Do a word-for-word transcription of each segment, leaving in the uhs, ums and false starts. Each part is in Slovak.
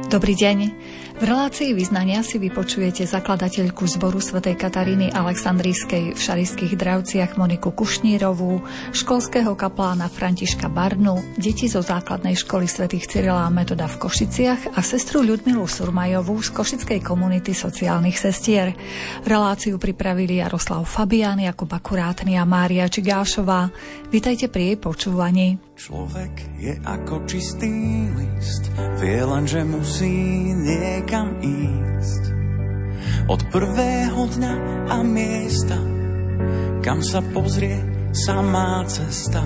Dobrý deň. V relácii vyznania si vypočujete zakladateľku zboru svätej Kataríny Alexandrijskej v Šarišských Dravciach Moniku Kušnírovú, školského kaplána Františka Barnu, deti zo základnej školy svätých Cyrila a Metoda v Košiciach a sestru Ľudmilu Surmajovú z košickej komunity sociálnych sestier. Reláciu pripravili Jaroslav Fabián, Jakub Akurátny a Mária Čigášová. Vitajte pri jej počúvaní. Človek je ako čistý list, vie len, že musí niekam ísť. Od prvého dňa a miesta, kam sa pozrie, samá cesta.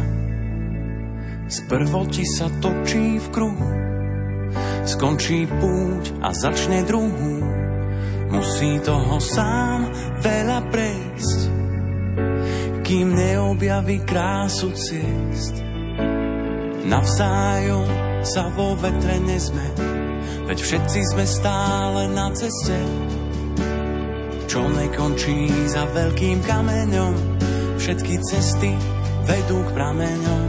Sprvo ti sa točí v kruhu, skončí púť a začne druhú. Musí toho sám veľa prejsť, kým neobjaví krásu ciest. Navzájom sa vo vetre nezme, veď všetci sme stále na ceste, čo nekončí za veľkým kameňom. Všetky cesty vedú k prameňom.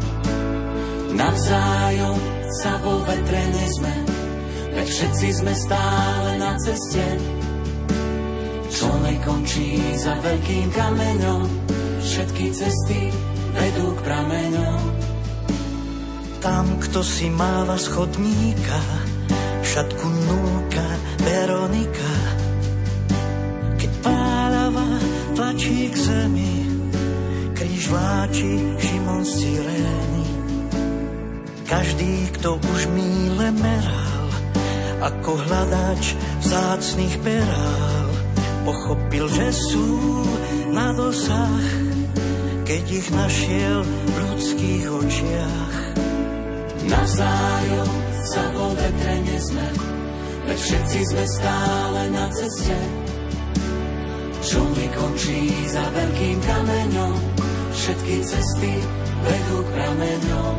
Navzájom sa vo vetre nezme, veď všetci sme stále na ceste, čo nekončí za veľkým kameňom. Všetky cesty vedú k prameňom. Tam, kto si máva z chodníka, šatku núka Veronika. Keď pálava tlačí k zemi, kríž vláči Šimon z Cyrény. Každý, kto už míle meral, ako hľadač vzácnych perál, pochopil, že sú na dosah, keď ich našiel v ľudských očiach. Navzájom sa vo vetre nezme, veď všetci sme stále na ceste, čo nekončí za veľkým kameňom. Všetky cesty vedú k prameňom.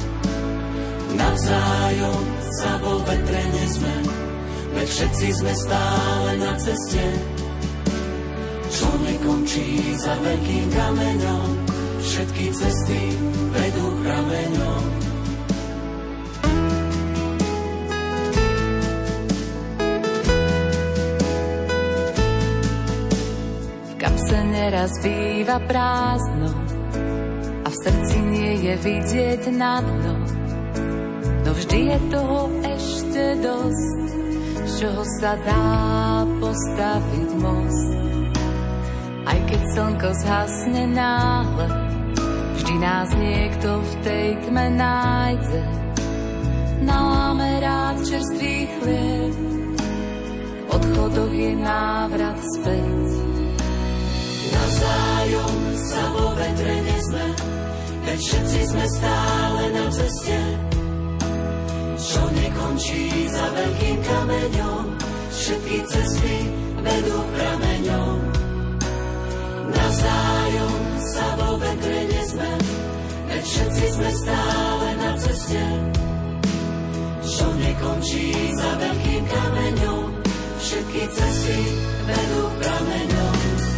Navzájom sa vo vetre nezme, veď všetci sme stále na ceste, čo nekončí za veľkým kameňom. Všetky cesty vedú k prameňom. Neraz býva prázdno a v srdci nie je vidieť na dno, no vždy je toho ešte dosť, z čoho sa dá postaviť most. Aj keď slnko zhasne náhle, vždy nás niekto v tej tme nájde. Naláme rád čerstvý chlieb, v odchodoch je návrat späť. Navzájom sa vo vetre nezme, veď všetci sme stále na ceste, čo nekončí za veľkým kameňom. Všetky cesty vedú k prameňom. Navzájom sa vo vetre nezme, veď všetci sme stále na ceste, čo nekončí za veľkým kameňom. Všetky cesty vedú k prameňom.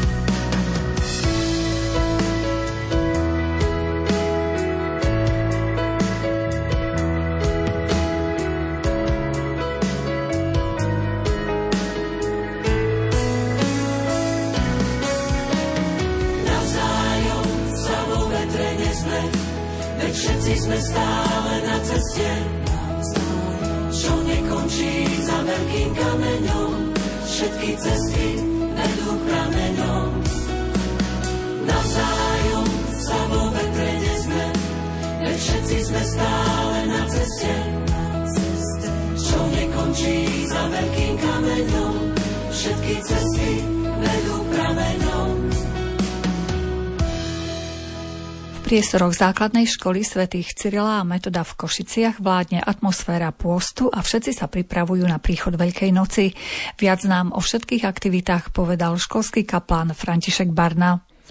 Všetci sme stále na ceste, čo nekončí za veľkým kameňom. Všetky cesty vedú k prameňom. Navzájom sa vo vetre nezme, veď všetci sme stále na ceste, čo nekončí za veľkým kameňom. Všetky cesty vedú k prameňom. V priestoroch základnej školy svätých Cyrila a Metoda v Košiciach vládne atmosféra pôstu a všetci sa pripravujú na príchod Veľkej noci. Viac nám o všetkých aktivitách povedal školský kaplán František Barna. V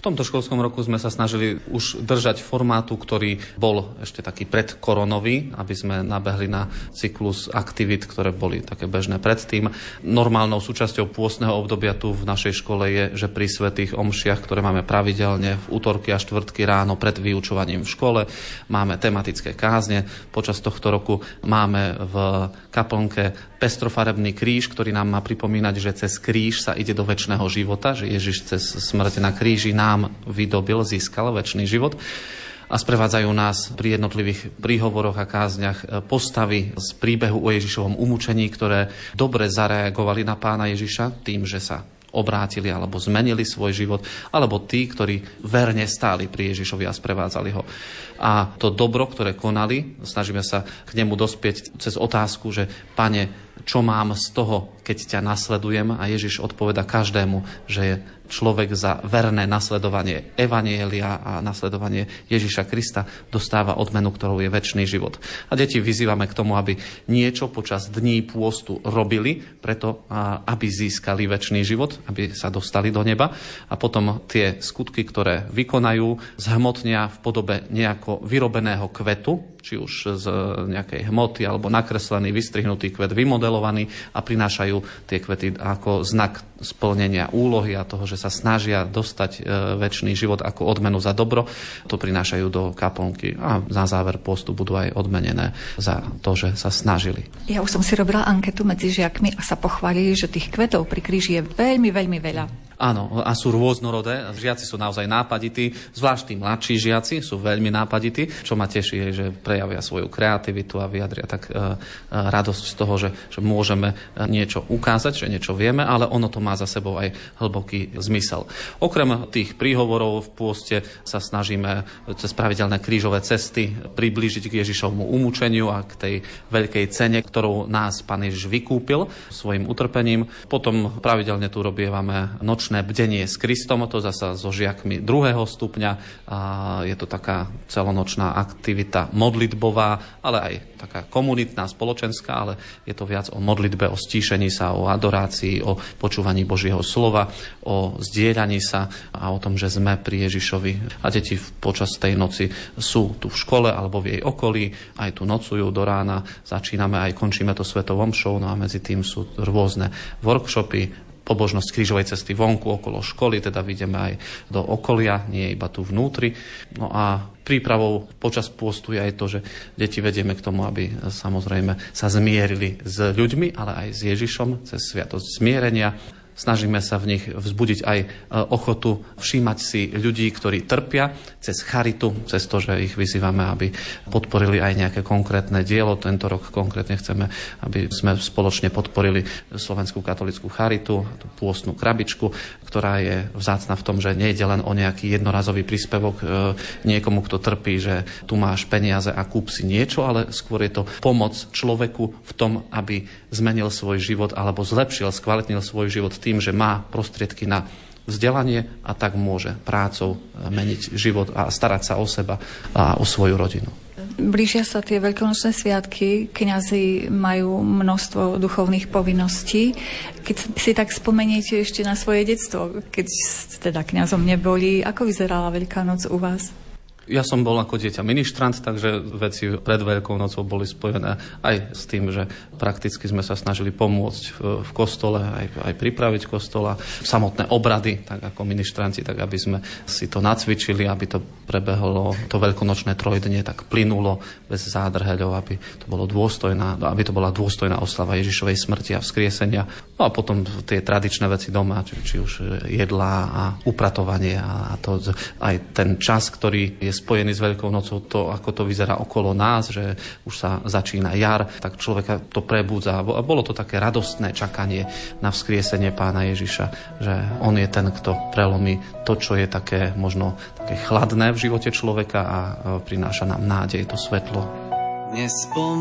V tomto školskom roku sme sa snažili už držať formátu, ktorý bol ešte taký predkoronový, aby sme nabehli na cyklus aktivít, ktoré boli také bežné predtým. Normálnou súčasťou pôstneho obdobia tu v našej škole je, že pri svätých omšiach, ktoré máme pravidelne v útorky a štvrtky ráno pred vyučovaním v škole, máme tematické kázne. Počas tohto roku máme v kaplnke pestrofarebný kríž, ktorý nám má pripomínať, že cez kríž sa ide do večného života, že Ježiš cez smrť na kríži nám vydobil, získal večný život. A sprevádzajú nás pri jednotlivých príhovoroch a kázniach postavy z príbehu o Ježišovom umúčení, ktoré dobre zareagovali na pána Ježiša tým, že sa obrátili alebo zmenili svoj život, alebo tí, ktorí verne stáli pri Ježišovi a sprevádzali ho. A to dobro, ktoré konali, snažíme sa k nemu dospieť cez otázku, že Pane, čo mám z toho, keď ťa nasledujem? A Ježiš odpoveda každému, že je človek za verné nasledovanie evanjelia a nasledovanie Ježiša Krista dostáva odmenu, ktorou je večný život. A deti vyzývame k tomu, aby niečo počas dní pôstu robili, preto aby získali večný život, aby sa dostali do neba. A potom tie skutky, ktoré vykonajú, zhmotnia v podobe nejako vyrobeného kvetu, či už z nejakej hmoty, alebo nakreslený, vystrihnutý kvet, vymodelovaný, a prinášajú tie kvety ako znak splnenia úlohy a toho, že sa snažia dostať e, večný život ako odmenu za dobro. To prinášajú do kaplnky a na záver postu budú aj odmenené za to, že sa snažili. Ja už som si robila anketu medzi žiakmi a sa pochválili, že tých kvetov pri kríži je veľmi, veľmi veľa. Áno, a sú rôznorodé. Žiaci sú naozaj nápadití, zvlášť tí mladší žiaci sú veľmi nápadití. Čo ma teší je, že prejavia svoju kreativitu a vyjadria tak e, e, radosť z toho, že, že môžeme niečo ukázať, že niečo vieme, ale ono to má za sebou aj hlboký zmysel. Okrem tých príhovorov v pôste sa snažíme cez pravidelné krížové cesty priblížiť k Ježišovmu umúčeniu a k tej veľkej cene, ktorou nás Pán Ježiš vykúpil svojim utrpením. Potom pravidelne tu robievame noč bdenie s Kristom, to zasa so žiakmi druhého stupňa. A je to taká celonočná aktivita modlitbová, ale aj taká komunitná, spoločenská, ale je to viac o modlitbe, o stíšení sa, o adorácii, o počúvaní Božieho slova, o zdieľaní sa a o tom, že sme pri Ježišovi. A deti počas tej noci sú tu v škole alebo v jej okolí, aj tu nocujú do rána, začíname aj končíme to svetou omšou, no a medzi tým sú rôzne workshopy, pobožnosť krížovej cesty vonku, okolo školy, teda vidíme aj do okolia, nie iba tu vnútri. No a prípravou počas pôstu je aj to, že deti vedieme k tomu, aby samozrejme sa zmierili s ľuďmi, ale aj s Ježišom cez sviatosť zmierenia. Snažíme sa v nich vzbudiť aj ochotu všímať si ľudí, ktorí trpia, cez charitu, cez to, že ich vyzývame, aby podporili aj nejaké konkrétne dielo. Tento rok konkrétne chceme, aby sme spoločne podporili Slovenskú katolícku charitu, tú pôstnu krabičku, ktorá je vzácna v tom, že nejde len o nejaký jednorazový príspevok niekomu, kto trpí, že tu máš peniaze a kúp si niečo, ale skôr je to pomoc človeku v tom, aby zmenil svoj život alebo zlepšil, skvalitnil svoj život tým, že má prostriedky na vzdelanie a tak môže prácou meniť život a starať sa o seba a o svoju rodinu. Blížia sa tie veľkonočné sviatky, kňazi majú množstvo duchovných povinností. Keď si tak spomeniete ešte na svoje detstvo, keď teda kňazom neboli, ako vyzerala Veľká noc u vás? Ja som bol ako dieťa ministrant, takže veci pred Veľkou nocou boli spojené aj s tým, že prakticky sme sa snažili pomôcť v, v kostole, aj, aj pripraviť kostola, samotné obrady, tak ako ministranti, tak aby sme si to nacvičili, aby to prebehlo, to veľkonočné trojdnie tak plynulo, bez zádrheľov, aby to bolo dôstojná, aby to bola dôstojná oslava Ježišovej smrti a vzkriesenia. No a potom tie tradičné veci doma, či, či už jedlá a upratovanie a to, aj ten čas, ktorý je spojený s Veľkou nocou, to, ako to vyzerá okolo nás, že už sa začína jar, tak človeka to prebúdza. A bolo to také radostné čakanie na vzkriesenie Pána Ježiša, že on je ten, kto prelomí to, čo je také možno také chladné v živote človeka a prináša nám nádej, to svetlo. Dnes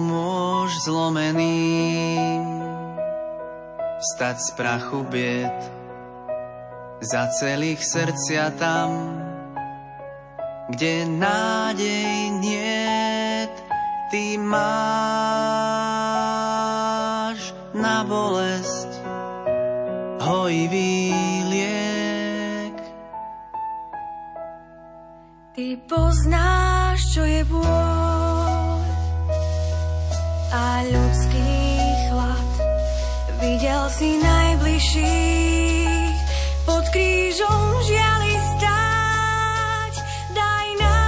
pomôž zlomeným vstať z prachu bied, za celých srdcia tam, kde nádej niet, ty máš na bolesť hojivý liek. Ty poznáš, čo je bôľ a ľudský chlad. Videl si najbližších pod krížom žiali stáť. Daj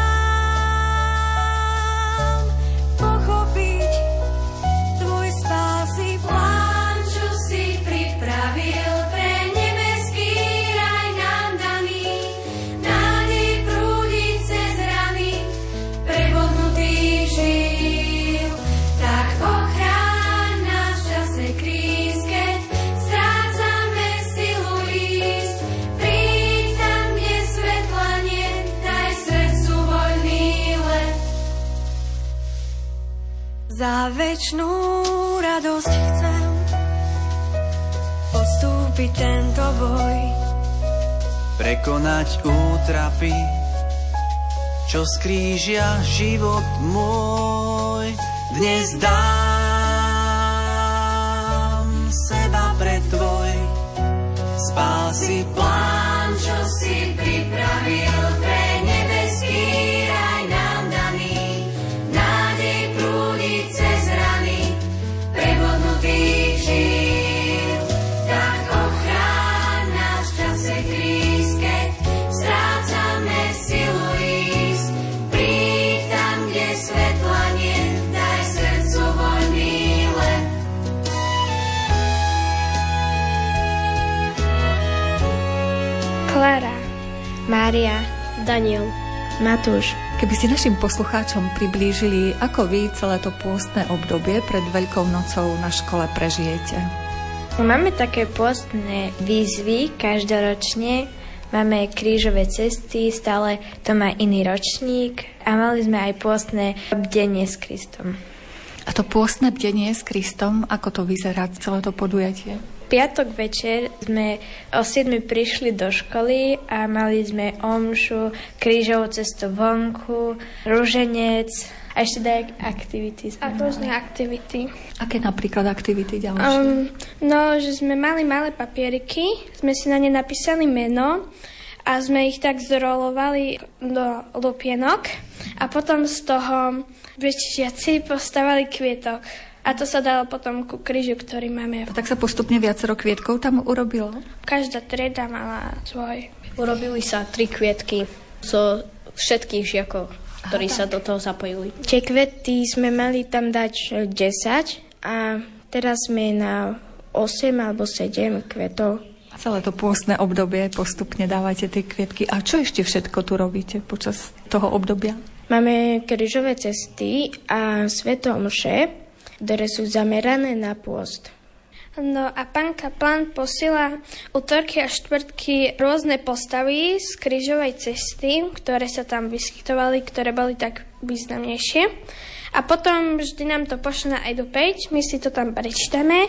nám pochopiť tvoj spásy plán, čo si pripravil pre nebeský raj nám daný. Nádej prúdi cez rany prebodnutých žil. Tak ochráň nás v čase kríz, keď strácame silu ísť. Príď tam, kde svetla nie, daj srdcu voľný let. Za večnú radosť chcem podstúpiť tento boj. Prekonať útrapy, čo skrížia život môj. Dnes dám seba pre tvoj spásy plán, čo si pripravil pre nebeský raj nám daný. Nádej prúdi cez rany prebodnutých žil. Tak ochráň nás v čase kríz, keď strácame silu ísť. Príď tam, kde svetla nie, daj srdcu voľný let. Klára, Mária, Daniel, Matúš. Keby si našim poslucháčom priblížili, ako vy celé to pôstne obdobie pred Veľkou nocou na škole prežijete. Máme také pôstne výzvy každoročne. Máme krížové cesty, stále to má iný ročník a mali sme aj pôstne bdenie s Kristom. A to pôstne bdenie s Kristom, ako to vyzerá celé to podujatie? Piatok večer sme o siedmej prišli do školy a mali sme omšu, krížovú cestu vonku, ruženec a ešte daj aktivity. A rôzne aktivity. Aké napríklad aktivity ďalšie? Um, no, že sme mali malé papieriky, sme si na ne napísali meno a sme ich tak zrolovali do lupienok a potom z toho žiaci postavali kvietok. A to sa dalo potom ku krížu, ktorý máme. A tak sa postupne viacero kvietkov tam urobilo? Každá trieda mala svoj. Urobili sa tri kvietky zo všetkých žiakov, ktorí Aha, sa do toho zapojili. Tie kvety sme mali tam dať desať a teraz sme na osem alebo sedem kvetov. A celé to pôstne obdobie postupne dávate tie kvietky. A čo ešte všetko tu robíte počas toho obdobia? Máme krížové cesty a sväté omše, ktoré sú zamerané na pôst. No a pán kaplan posiela utorky a štvrtky rôzne postavy z krížovej cesty, ktoré sa tam vyskytovali, ktoré boli tak významnejšie. A potom vždy nám to pošle na Edu päť, my si to tam prečítame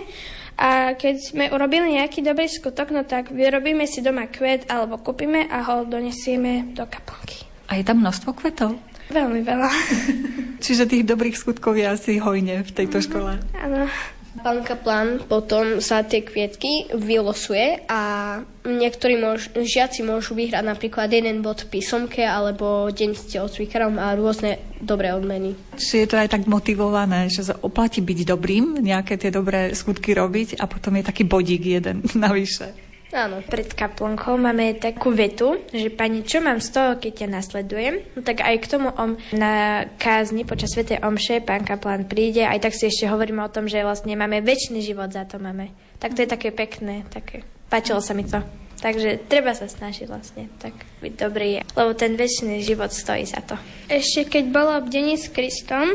a keď sme urobili nejaký dobrý skutok, no tak vyrobíme si doma kvet alebo kúpime a ho donesieme do kaplnky. A je tam množstvo kvetov? Veľmi veľa. Čiže tých dobrých skutkov je asi hojne v tejto škole. Áno. Pán kaplan potom sa tie kvietky vylosuje a niektorí môž, žiaci môžu vyhrať napríklad jeden bod v písomke alebo deň s telocvikarom a rôzne dobré odmeny. Čiže je to aj tak motivované, že sa oplatí byť dobrým, nejaké tie dobré skutky robiť a potom je taký bodík jeden navyše. Áno. Pred kaplnkou máme takú vetu, že pani, čo mám z toho, keď ťa nasledujem? No tak aj k tomu om, na kázni počas svätej omše pán kaplan príde, aj tak si ešte hovoríme o tom, že vlastne máme večný život, za to máme. Tak to je také pekné, také. Páčilo sa mi to. Takže treba sa snažiť vlastne tak byť dobrý, lebo ten večný život stojí za to. Ešte keď bolo bdenie s Kristom,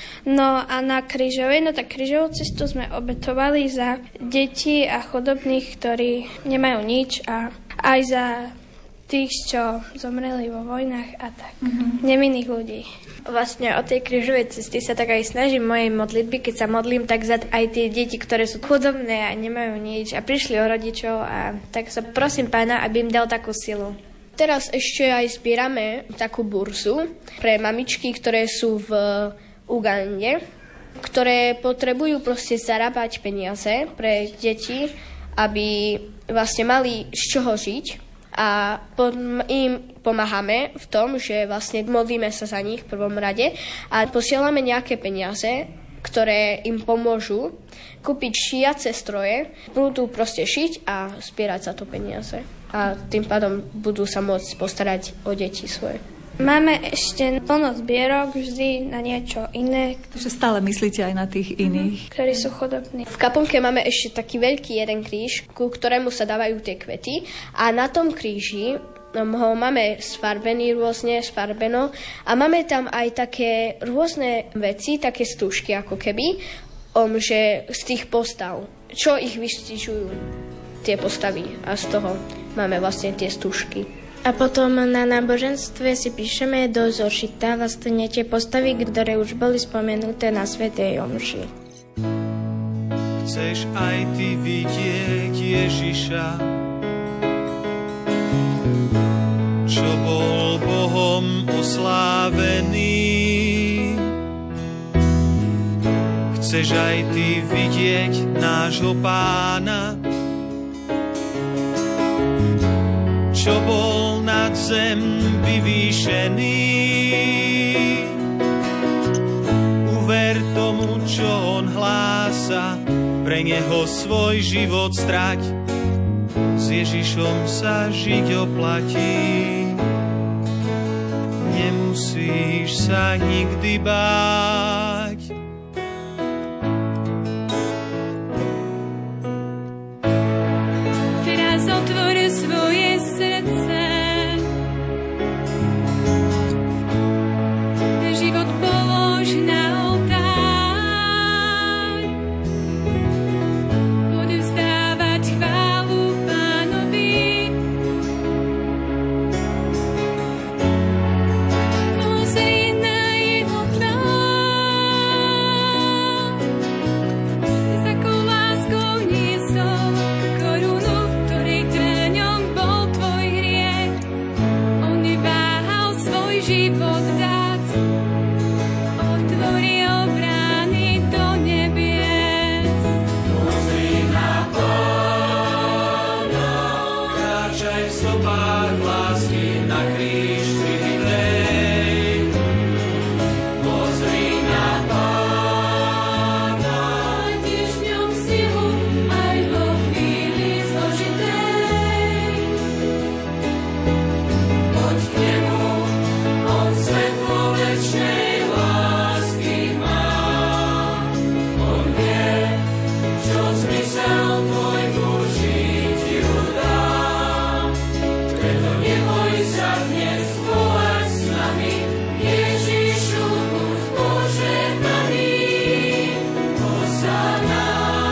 no a na krížovej, no tak krížovú cestu sme obetovali za deti a chudobných, ktorí nemajú nič a aj za tých, čo zomreli vo vojnách a tak. Mm-hmm. Nevinných ľudí. Vlastne o tej krížovej cesty sa tak aj snažím mojej modlitby, keď sa modlím, tak za aj tie deti, ktoré sú chudobné a nemajú nič a prišli o rodičov a tak sa prosím pána, aby im dal takú silu. Teraz ešte aj zbierame takú burzu pre mamičky, ktoré sú v Ugande, ktoré potrebujú proste zarábať peniaze pre deti, aby vlastne mali z čoho žiť. a im pomáhame v tom, že vlastne modlíme sa za nich v prvom rade a posielame nejaké peniaze, ktoré im pomôžu kúpiť šiace stroje, budú proste šiť a zbierať za to peniaze. A tým pádom budú sa môcť postarať o deti svoje. Máme ešte plno zbierok vždy na niečo iné. Takže stále myslíte aj na tých iných, ktorí sú chudobní. V kaplnke máme ešte taký veľký jeden kríž, ku ktorému sa dávajú tie kvety. A na tom kríži ho máme sfarbený rôzne, sfarbeno. A máme tam aj také rôzne veci, také stúžky ako keby, om, že z tých postav, čo ich vystižujú, tie postavy. A z toho máme vlastne tie stúžky. A potom na náboženstve si píšeme do zošita vlastne tie postavy, ktoré už boli spomenuté na svätej omši. Chceš aj ty vidieť Ježiša, čo bol Bohom oslávený. Chceš aj ty vidieť nášho Pána, čo bol nad zem vyvýšený. Uver tomu, čo on hlása, pre neho svoj život strať. S Ježišom sa žiť oplatí. Nemusíš sa nikdy báť. Teraz otvor svoje srdce. Život polož na oltár. Odevzdávať chválu Pánovi. Pozri na jeho tvár. S takou láskou niesol korunu, ktorej trňom bol tvoj hriech. On neváhal svoj život dať. Otvoril brány do nebies. Pozri na Pána, kráčaj v stopách lásky na kríž pribitej. Pozri na Pána, Nájdeš v ňom silu aj vo chvíli zložitej. poď k nemu, on svetlo večnej lásky má. On vie, čo zmysel tvojmu žitiu dá. Preto neboj sa dnes volať s nami, Ježišu, buď požehnaný. Hosanna,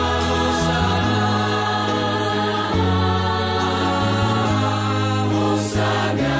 Hosanna,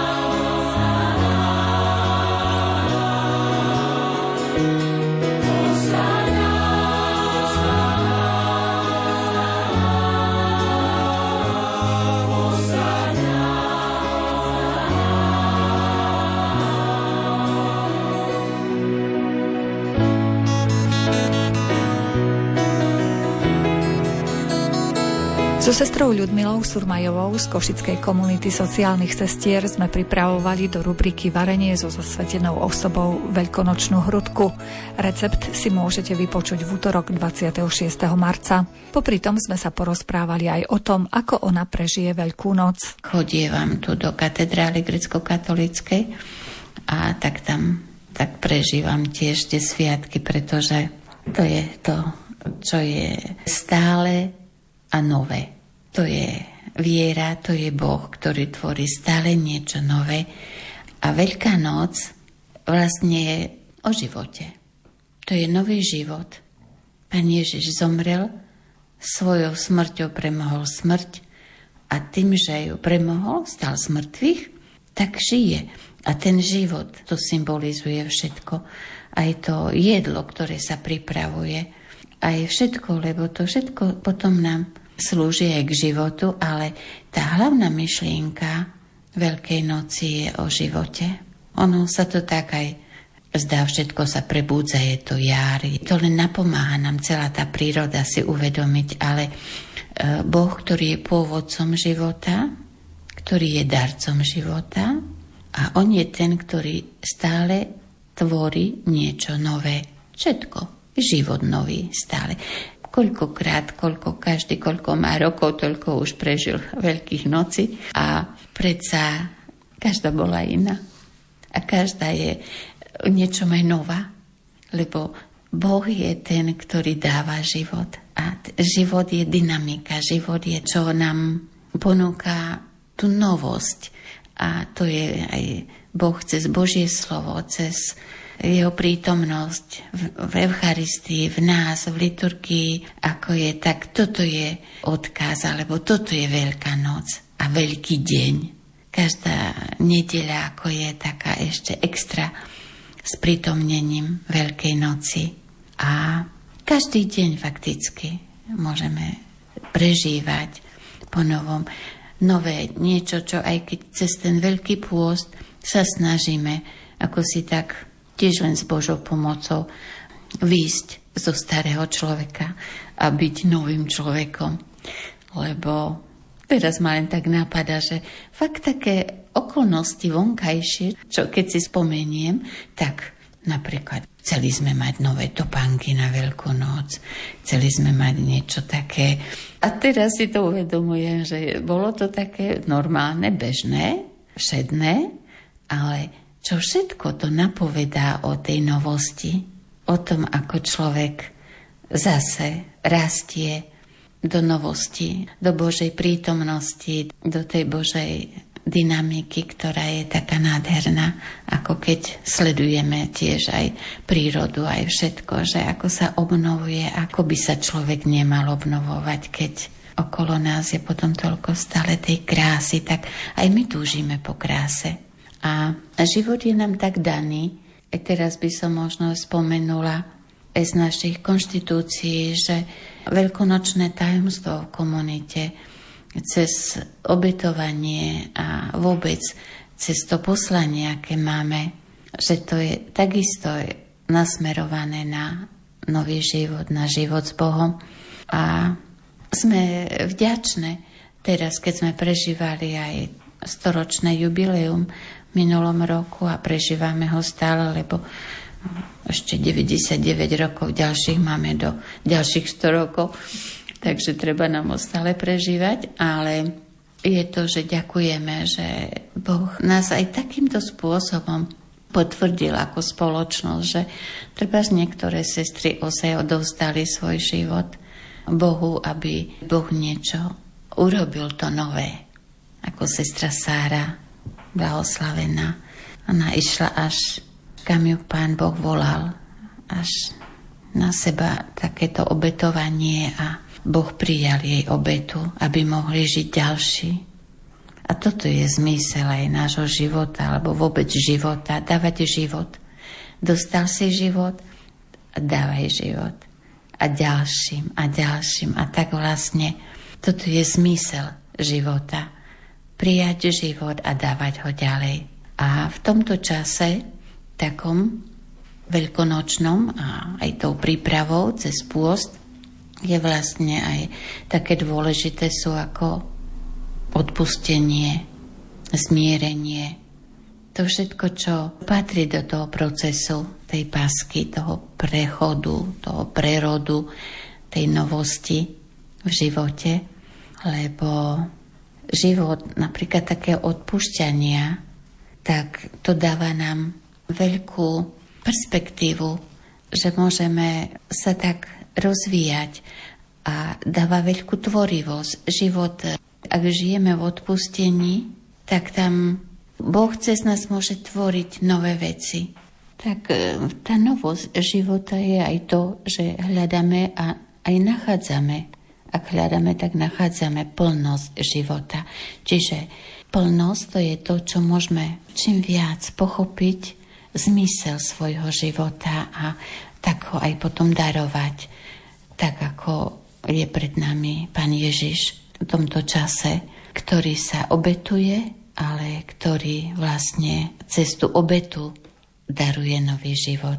So sestrou Ľudmilou Surmajovou z Košickej komunity sociálnych sestier sme pripravovali do rubriky Varenie so zasvetenou osobou veľkonočnú hrudku. Recept si môžete vypočuť v útorok dvadsiateho šiesteho marca. Popri tom sme sa porozprávali aj o tom, ako ona prežije Veľkú noc. Chodievam tu do katedrály grécko-katolíckej a tak tam tak prežívam tiež tie sviatky, pretože to je to, čo je stále a nové. To je viera, to je Boh, ktorý tvorí stále niečo nové. A Veľká noc vlastne je o živote. To je nový život. Pán Ježiš zomrel, svojou smrťou premohol smrť a tým, že ju premohol, stal z mŕtvych, tak žije. A ten život, to symbolizuje všetko. Aj to jedlo, ktoré sa pripravuje, aj všetko, lebo to všetko potom nám slúži aj k životu, ale tá hlavná myšlienka Veľkej noci je o živote. Ono sa to tak aj zdá, všetko sa prebúdza, je to jar. To len napomáha nám celá tá príroda si uvedomiť, ale Boh, ktorý je pôvodcom života, ktorý je darcom života a on je ten, ktorý stále tvorí niečo nové. Všetko. Život nový stále. Koľkokrát, koľko každý, koľko má rokov, toľko už prežil veľkých nocí a predsa každá bola iná. A každá je niečo aj nová, lebo Boh je ten, ktorý dáva život. A t- život je dynamika, život je, čo nám ponúka tú novosť. A to je aj Boh cez Božie slovo, cez jeho prítomnosť v, v Eucharistii, v nás, v liturgii, ako je, tak toto je odkaz, alebo toto je Veľká noc a Veľký deň. Každá nedeľa ako je taká ešte extra s prítomnením Veľkej noci. A každý deň fakticky môžeme prežívať po novom nové niečo, čo aj keď cez ten Veľký pôst sa snažíme ako si tak tiež len s Božou pomocou výjsť zo starého človeka a byť novým človekom. Lebo teraz ma len tak napadá, že fakt také okolnosti vonkajšie, čo keď si spomeniem, tak napríklad chceli sme mať nové topánky na Veľkú noc, chceli sme mať niečo také. A teraz si to uvedomujem, že bolo to také normálne, bežné, všedné, ale čo všetko to napovedá o tej novosti, o tom, ako človek zase rastie do novosti, do Božej prítomnosti, do tej Božej dynamiky, ktorá je taká nádherná, ako keď sledujeme tiež aj prírodu, aj všetko, že ako sa obnovuje, ako by sa človek nemal obnovovať, keď okolo nás je potom toľko stále tej krásy, tak aj my túžime po kráse. A život je nám tak daný, aj teraz by som možno spomenula aj z našich konštitúcií, že veľkonočné tajomstvo v komunite cez obetovanie a vôbec cez to poslanie, aké máme, že to je takisto nasmerované na nový život, na život s Bohom. A sme vďačné teraz, keď sme prežívali aj storočné jubileum v minulom roku a prežívame ho stále, lebo ešte deväťdesiatdeväť rokov ďalších máme do ďalších sto rokov. Takže treba nám ho stále prežívať, ale je to, že ďakujeme, že Boh nás aj takýmto spôsobom potvrdil ako spoločnosť, že treba z niektoré sestry ozaj odovzdali svoj život Bohu, aby Boh niečo urobil to nové. Ako sestra Sára, blahoslavená. Ona išla až, kam ju Pán Boh volal, až na seba takéto obetovanie a Boh prijal jej obetu, aby mohli žiť ďalší. A toto je zmysel aj nášho života, alebo vôbec života, dávať život. Dostal si život, dávaj život. A ďalším, a ďalším. A tak vlastne toto je zmysel života. Prijať život a dávať ho ďalej. A v tomto čase, takom veľkonočnom a aj tou prípravou cez pôst, je vlastne aj také dôležité sú ako odpustenie, zmierenie. To všetko, čo patrí do toho procesu, tej pásky, toho prechodu, toho prerodu, tej novosti v živote. Lebo život, napríklad také odpúšťania, tak to dáva nám veľkú perspektívu, že môžeme sa tak rozvíjať a dáva veľkú tvorivosť. Život, ak žijeme v odpustení, tak tam Boh cez nás môže tvoriť nové veci. Tak tá novosť života je aj to, že hľadáme a aj nachádzame. Ak hľadáme, tak nachádzame plnosť života. Čiže plnosť to je to, čo môžeme čím viac pochopiť zmysel svojho života a tak ho aj potom darovať. Tak ako je pred nami Pán Ježiš v tomto čase, ktorý sa obetuje, ale ktorý vlastne cez tú obetu daruje nový život.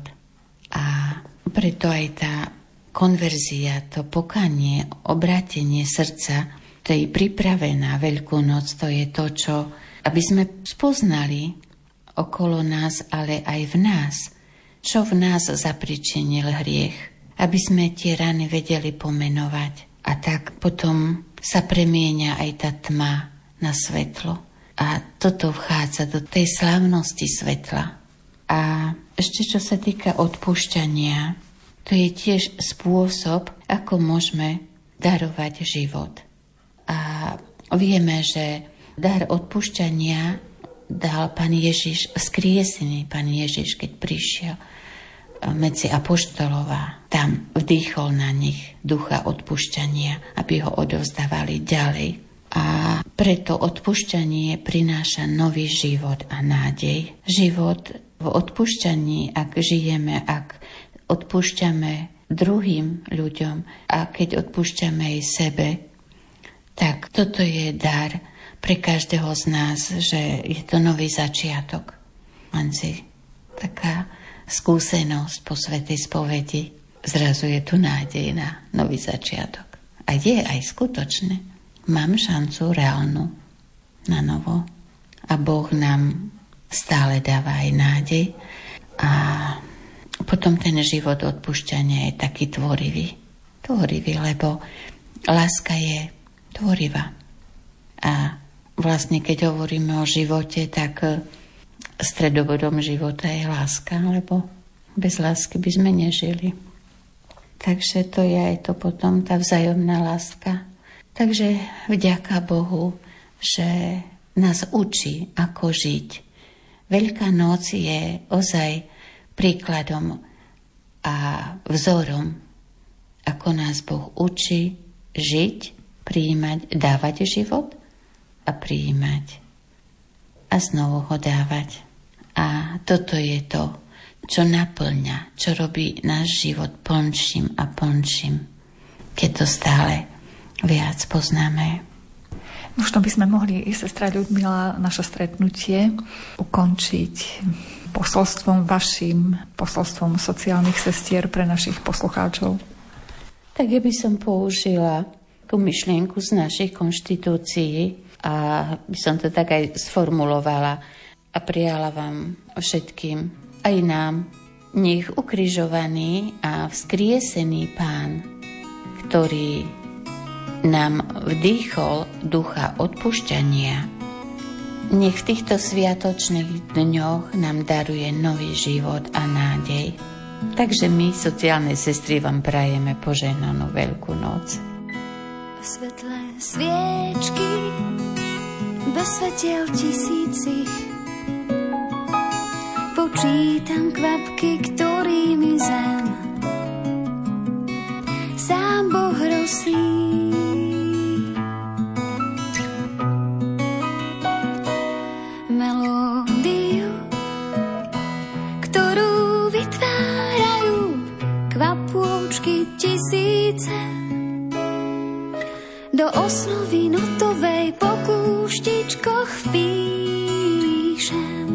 A preto aj tá konverzia, to pokanie, obrátenie srdca, tej príprave na Veľkú noc, to je to, čo, aby sme spoznali okolo nás, ale aj v nás, čo v nás zapričinil hriech, aby sme tie rany vedeli pomenovať. A tak potom sa premieňa aj tá tma na svetlo. A toto vchádza do tej slávnosti svetla. A ešte čo sa týka odpúšťania, to je tiež spôsob, ako môžeme darovať život. A vieme, že dar odpúšťania dal Pán Ježiš, vzkriesený Pán Ježiš, keď prišiel medzi apoštolova. Tam vdýchol na nich ducha odpúšťania, aby ho odovzdávali ďalej. A preto odpúšťanie prináša nový život a nádej. Život v odpúšťaní, ak žijeme, ak odpúšťame druhým ľuďom a keď odpúšťame aj sebe, tak toto je dar pre každého z nás, že je to nový začiatok. Len si taká skúsenosť po svätej spovedi. Zrazu je tu nádej na nový začiatok. A je aj skutočné. Mám šancu reálnu na novo. A Boh nám stále dáva aj nádej. A potom ten život odpúšťania je taký tvorivý. Tvorivý, lebo láska je tvorivá. A vlastne, keď hovoríme o živote, tak stredobodom života je láska, lebo bez lásky by sme nežili. Takže to je aj to potom, tá vzájomná láska. Takže vďaka Bohu, že nás učí, ako žiť. Veľká noc je ozaj príkladom a vzorom, ako nás Boh učí žiť, prijímať, dávať život a prijímať. A znovu ho dávať. A toto je to, čo naplňa, čo robí náš život plnším a plnším, keď to stále viac poznáme. Možno by sme mohli, sestra Ľudmila, naše stretnutie ukončiť posolstvom vašim, posolstvom sociálnych sestier pre našich poslucháčov. Tak ja by som použila takú myšlienku z našich konštitúcií a by som to tak aj sformulovala a prijala vám všetkým, aj nám, nech ukrižovaný a vzkriesený Pán, ktorý nám vdýchol ducha odpúšťania, nech v týchto sviatočných dňoch nám daruje nový život a nádej. Takže my, sociálne sestry, vám prajeme požehnanú Veľkú noc. V svetle sviečky, bez svetiel tisícich, počítam kvapky, ktorými zem sám Boh rosí. Melódiu, ktorú vytvárajú kvapôčky tisíce, do osnovy notovej po kúštičkoch vpíšem.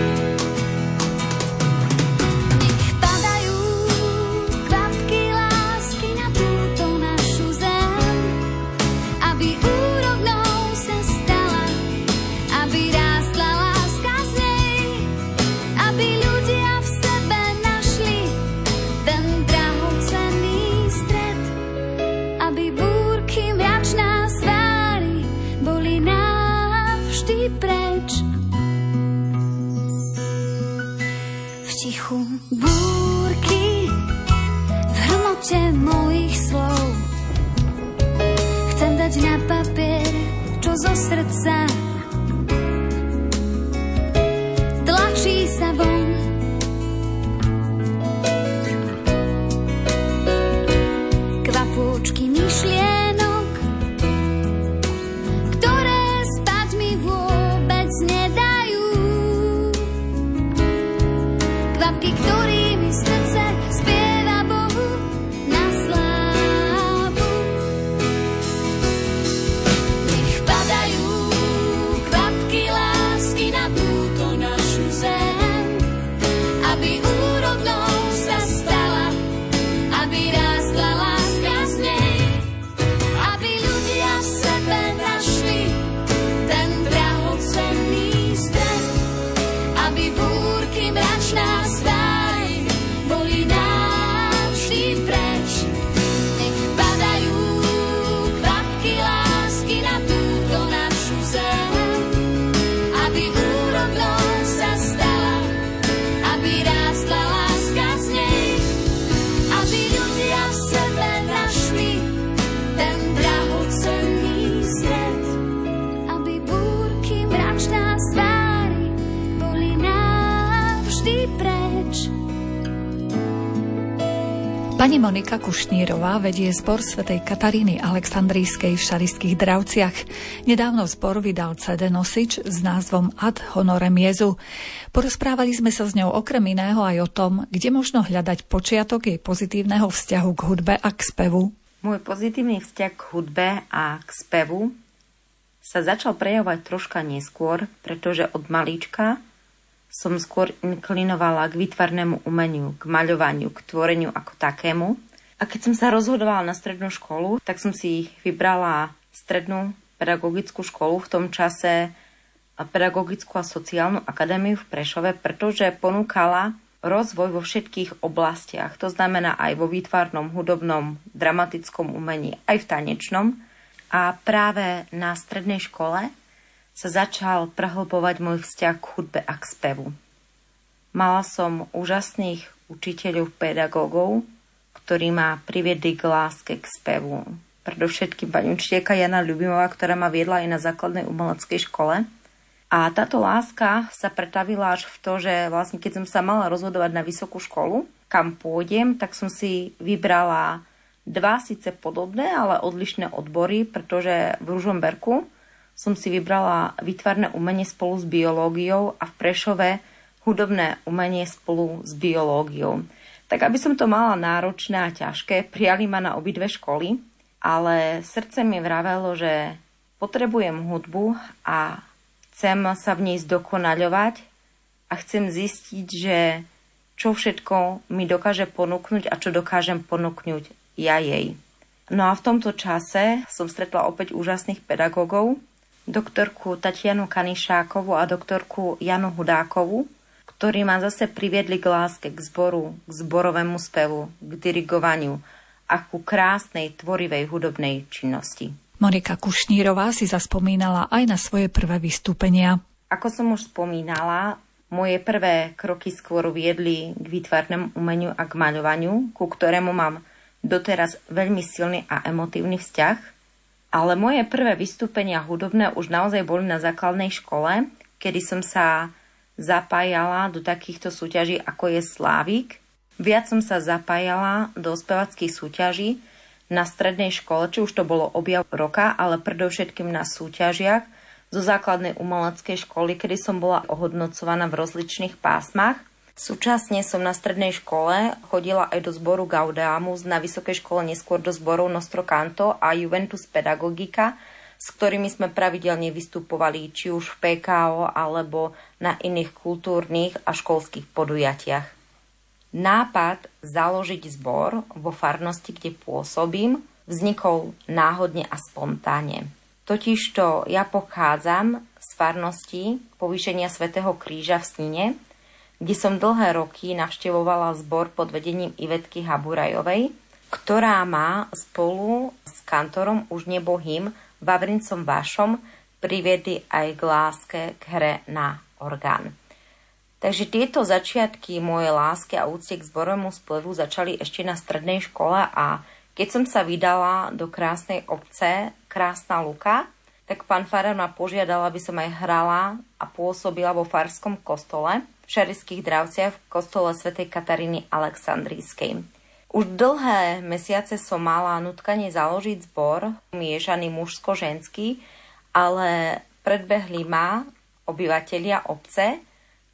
Kvapky Pani Monika Kušnírová vedie zbor svätej Kataríny Alexandrijskej v Šarišských Dravciach. Nedávno zbor vydal cé dé nosič s názvom Ad honorem Jezu. Porozprávali sme sa s ňou okrem iného aj o tom, kde možno hľadať počiatok jej pozitívneho vzťahu k hudbe a k spevu. Môj pozitívny vzťah k hudbe a k spevu sa začal prejavovať troška neskôr, pretože od malíčka som skôr inklinovala k výtvarnému umeniu, k maľovaniu, k tvoreniu ako takému. A keď som sa rozhodovala na strednú školu, tak som si vybrala strednú pedagogickú školu, v tom čase pedagogickú a sociálnu akadémiu v Prešove, pretože ponúkala rozvoj vo všetkých oblastiach. To znamená aj vo výtvarnom, hudobnom, dramatickom umení, aj v tanečnom. A práve na strednej škole sa začal prehlbovať môj vzťah k hudbe a k spevu. Mala som úžasných učiteľov, pedagógov, ktorí ma priviedli k láske k spevu. Predovšetkým pani učiteľka Jana Ľubimová, ktorá ma viedla aj na základnej umeleckej škole. A táto láska sa pretavila až v to, že vlastne keď som sa mala rozhodovať na vysokú školu, kam pôjdem, tak som si vybrala dva síce podobné, ale odlišné odbory, pretože v Ružomberku som si vybrala výtvarné umenie spolu s biológiou a v Prešove hudobné umenie spolu s biológiou. Tak aby som to mala náročné a ťažké, prijali ma na obidve školy, ale srdce mi vravelo, že potrebujem hudbu a chcem sa v nej zdokonaľovať a chcem zistiť, že čo všetko mi dokáže ponúknuť a čo dokážem ponúknuť ja jej. No a v tomto čase som stretla opäť úžasných pedagógov, doktorku Tatianu Kanišákovú a doktorku Janu Hudákovú, ktorí ma zase priviedli k láske, k zboru, k zborovému spevu, k dirigovaniu a ku krásnej, tvorivej hudobnej činnosti. Monika Kušnírová si zaspomínala aj na svoje prvé vystúpenia. Ako som už spomínala, moje prvé kroky skôr viedli k výtvarnému umeniu a k maľovaniu, ku ktorému mám doteraz veľmi silný a emotívny vzťah. Ale moje prvé vystúpenia hudobné už naozaj boli na základnej škole, kedy som sa zapájala do takýchto súťaží, ako je Slávik. Viac som sa zapájala do spevackých súťaží na strednej škole, či už to bolo objav roka, ale predovšetkým na súťažiach zo základnej umeleckej školy, kedy som bola ohodnocovaná v rozličných pásmach. Súčasne som na strednej škole chodila aj do zboru Gaudeamus, na vysokej škole neskôr do zborov Nostro Canto a Juventus Pedagogika, s ktorými sme pravidelne vystupovali či už v pé ká ó alebo na iných kultúrnych a školských podujatiach. Nápad založiť zbor vo farnosti, kde pôsobím, vznikol náhodne a spontánne. Totižto ja pochádzam z farnosti Povýšenia svätého Kríža v Snine, kde som dlhé roky navštevovala zbor pod vedením Ivetky Haburajovej, ktorá ma spolu s kantorom už nebohým Vavrincom Vašom priviedli aj k láske k hre na orgán. Takže tieto začiatky mojej lásky a úcte k zborovému spevu začali ešte na strednej škole a keď som sa vydala do krásnej obce Krásna Luka, tak pán farár ma požiadal, aby som aj hrala a pôsobila vo farskom kostole v Šarišských Dravciach v kostole svätej Kataríny Alexandrijskej. Už dlhé mesiace som mala nutkanie založiť zbor, miešaný mužsko-ženský, ale predbehli ma obyvatelia obce,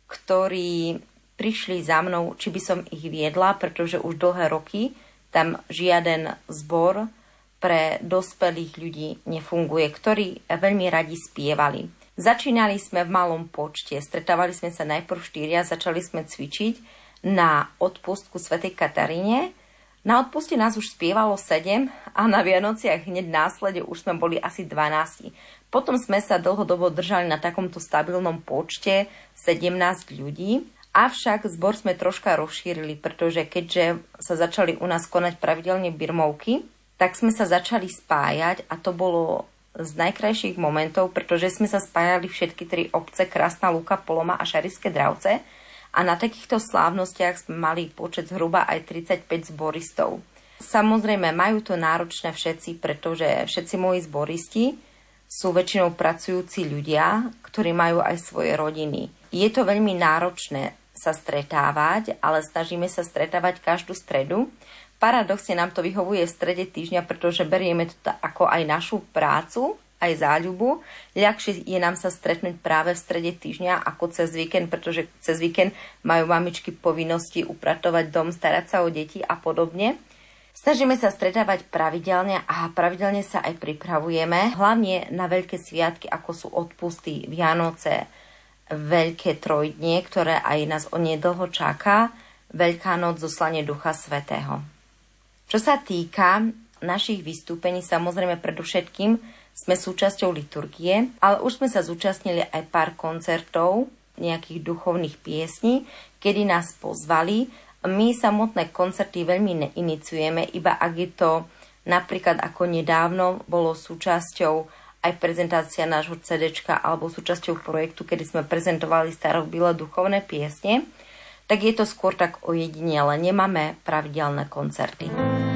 ktorí prišli za mnou, či by som ich viedla, pretože už dlhé roky tam žiaden zbor pre dospelých ľudí nefunguje, ktorí veľmi radi spievali. Začínali sme v malom počte, stretávali sme sa najprv štyria, začali sme cvičiť na odpustku svätej Kataríne. Na odpuste nás už spievalo sedem a na Vianociach hneď následne už sme boli asi dvanásť. Potom sme sa dlhodobo držali na takomto stabilnom počte sedemnásť ľudí, avšak zbor sme troška rozšírili, pretože keďže sa začali u nás konať pravidelne birmovky, tak sme sa začali spájať a to bolo z najkrajších momentov, pretože sme sa spájali všetky tri obce Krásna Luka, Poloma a Šarišské Dravce a na takýchto slávnostiach sme mali počet zhruba aj tridsaťpäť zboristov. Samozrejme, majú to náročné všetci, pretože všetci moji zboristi sú väčšinou pracujúci ľudia, ktorí majú aj svoje rodiny. Je to veľmi náročné sa stretávať, ale snažíme sa stretávať každú stredu, Paradoxne nám to vyhovuje v strede týždňa, pretože berieme to ako aj našu prácu, aj záľubu. Ľahšie je nám sa stretnúť práve v strede týždňa ako cez víkend, pretože cez víkend majú mamičky povinnosti upratovať dom, starať sa o deti a podobne. Snažíme sa stretávať pravidelne a pravidelne sa aj pripravujeme, hlavne na veľké sviatky, ako sú odpusty, Vianoce, Veľké trojdnie, ktoré aj nás onedlho čaká, Veľká noc, zoslanie Ducha Svätého. Čo sa týka našich vystúpení, samozrejme predovšetkým sme súčasťou liturgie, ale už sme sa zúčastnili aj pár koncertov, nejakých duchovných piesní, kedy nás pozvali. My samotné koncerty veľmi neiniciujeme, iba ak je to napríklad ako nedávno bolo súčasťou aj prezentácia nášho cédéčka alebo súčasťou projektu, kedy sme prezentovali starobylé duchovné piesne, tak je to skôr tak ojedinele, nemáme pravidelné koncerty.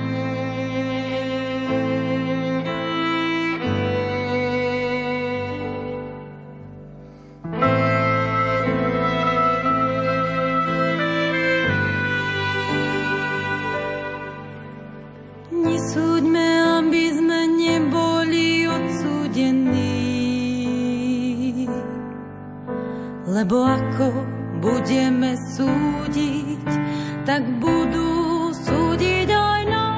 Lebo ako budeme súdiť, tak budú súdiť aj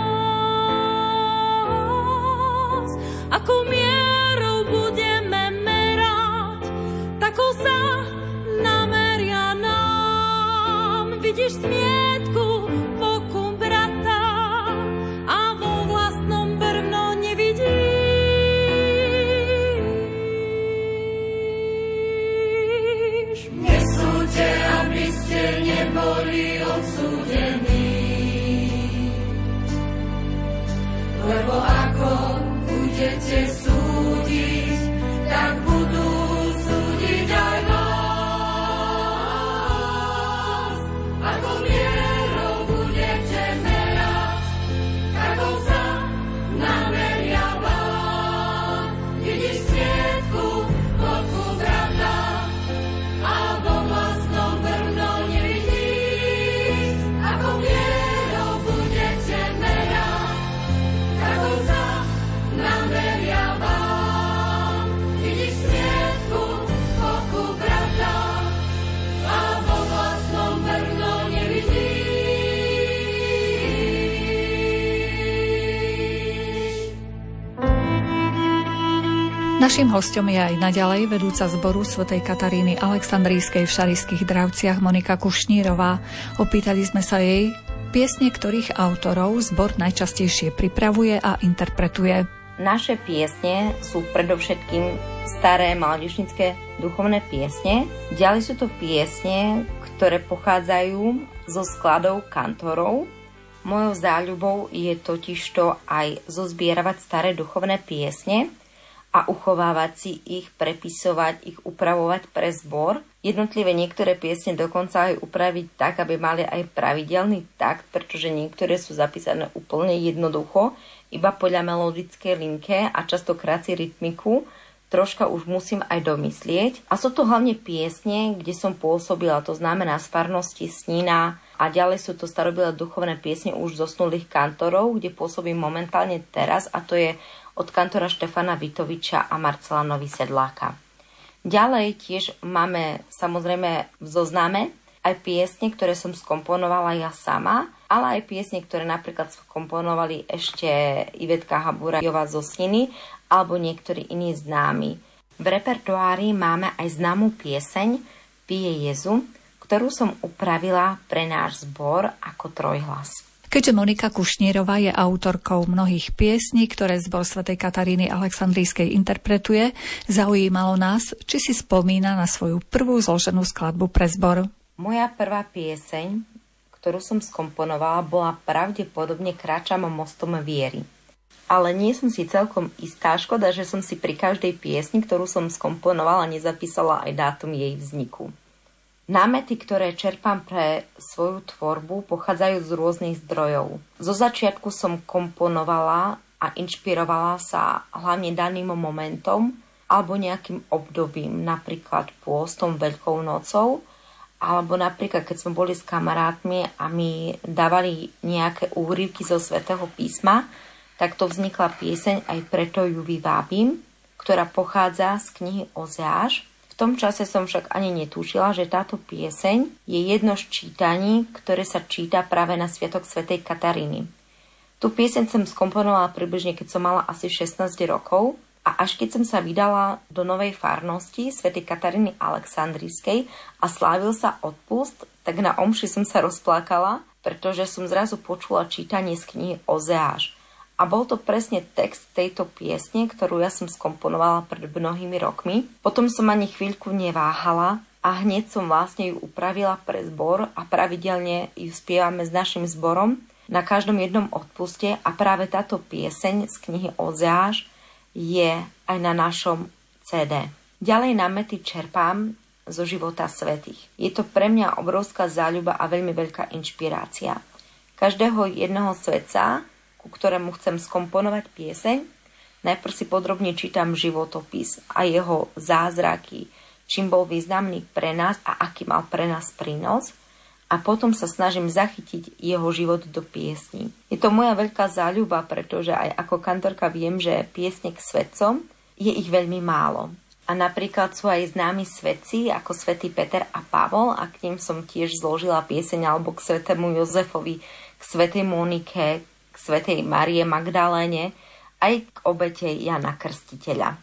nás. Akou mierou budeme merať, takou sa nameria nám. Vidíš smietku boku brata a vo vlastnom brvno nevidíš. Aby ste neboli odsúdení, lebo ako budete súdiť, tak budú súdiť aj vás. Ako mierou budete merať, takou sa nameria vám. Vidíš svietku oku brata a vo vlastnom brvno nevidíš. Ako mierou budete merať, takou sa nameria vám. Vidíš svietku oku brata a vo vlastnom brvno nevidíš. Naším hosťom je aj naďalej vedúca zboru svätej Kataríny Alexandrijskej v Šarišských Dravciach Monika Kušnírová. Opýtali sme sa jej, piesne ktorých autorov zbor najčastejšie pripravuje a interpretuje. Naše piesne sú predovšetkým staré mládežnícke duchovné piesne. Ďalej sú to piesne, ktoré pochádzajú zo skladov kantorov. Mojou záľubou je totižto aj zozbieravať staré duchovné piesne a uchovávať si ich, prepisovať ich, upravovať pre zbor. Jednotlivé niektoré piesne dokonca aj upraviť tak, aby mali aj pravidelný takt, pretože niektoré sú zapísané úplne jednoducho, iba podľa melodickej linke a častokrát si rytmiku troška už musím aj domyslieť. A sú to hlavne piesne, kde som pôsobila, to znamená z farnosti Snina, a ďalej sú to starobylé duchovné piesne už zosnulých kantorov, kde pôsobím momentálne teraz, a to je od kantora Štefana Vitoviča a Marcela Nový Sedláka. Ďalej tiež máme samozrejme v zozname aj piesne, ktoré som skomponovala ja sama, ale aj piesne, ktoré napríklad skomponovali ešte Ivetka Haburajová zo Sniny alebo niektorí iní známi. V repertoári máme aj známú pieseň Pije Jezu, ktorú som upravila pre náš zbor ako trojhlas. Keďže Monika Kušnírová je autorkou mnohých piesní, ktoré zbor svätej Kataríny Alexandrijskej interpretuje, zaujímalo nás, či si spomína na svoju prvú zloženú skladbu pre zbor. Moja prvá pieseň, ktorú som skomponovala, bola pravdepodobne Kráčam mostom viery. Ale nie som si celkom istá, škoda, že som si pri každej piesni, ktorú som skomponovala, nezapísala aj dátum jej vzniku. Námety, ktoré čerpám pre svoju tvorbu, pochádzajú z rôznych zdrojov. Zo začiatku som komponovala a inšpirovala sa hlavne daným momentom alebo nejakým obdobím, napríklad pôstom, Veľkou nocou, alebo napríklad, keď sme boli s kamarátmi a mi dávali nejaké úryvky zo Svätého písma, tak to vznikla pieseň Aj preto ju vyvábim, ktorá pochádza z knihy Ozeáš. V tom čase som však ani netušila, že táto pieseň je jedno z čítaní, ktoré sa číta práve na sviatok svätej Kataríny. Tú pieseň som skomponovala približne, keď som mala asi šestnásť rokov, a až keď som sa vydala do novej farnosti svätej Kataríny Alexandrijskej a slávil sa odpust, tak na omši som sa rozplakala, pretože som zrazu počula čítanie z knihy Ozeáš. A bol to presne text tejto piesne, ktorú ja som skomponovala pred mnohými rokmi. Potom som ani chvíľku neváhala a hneď som vlastne ju upravila pre zbor a pravidelne ju spievame s našim zborom na každom jednom odpuste a práve táto pieseň z knihy Ozeáš je aj na našom cé dé. Ďalej námety čerpám zo života svätých. Je to pre mňa obrovská záľuba a veľmi veľká inšpirácia. Každého jedného svätca, ku ktorému chcem skomponovať pieseň, najprv si podrobne čítam životopis a jeho zázraky, čím bol významný pre nás a aký mal pre nás prínos, a potom sa snažím zachytiť jeho život do piesní. Je to moja veľká záľuba, pretože aj ako kantorka viem, že piesne k svätcom je ich veľmi málo. A napríklad sú aj známi svätci ako svätý Peter a Pavol, a k ním som tiež zložila pieseň, alebo k svätému Jozefovi, k svätej Monike, k svätej Márie Magdaléne, aj k obete Jana Krstiteľa.